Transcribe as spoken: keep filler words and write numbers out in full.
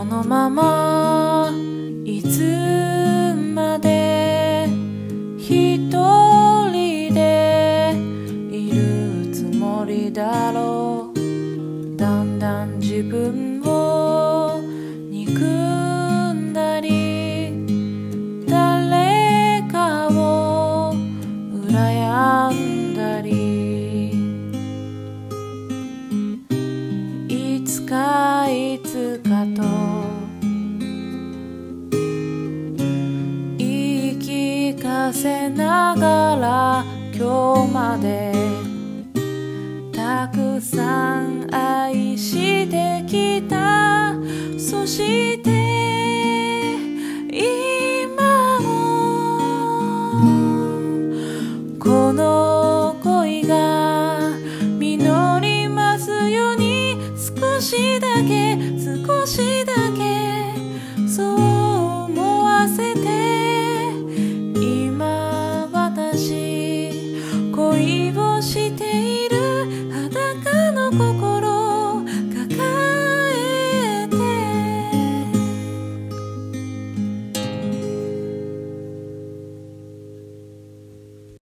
このままいつまで一人でいるつもりだろう。だんだん自分を憎んだり誰かを羨んだり、いつかいつかと言い聞かせながら今日までたくさん愛してきた。そして今もこの恋が実りますように、少しだけ少しだけそう思わせて、今私恋を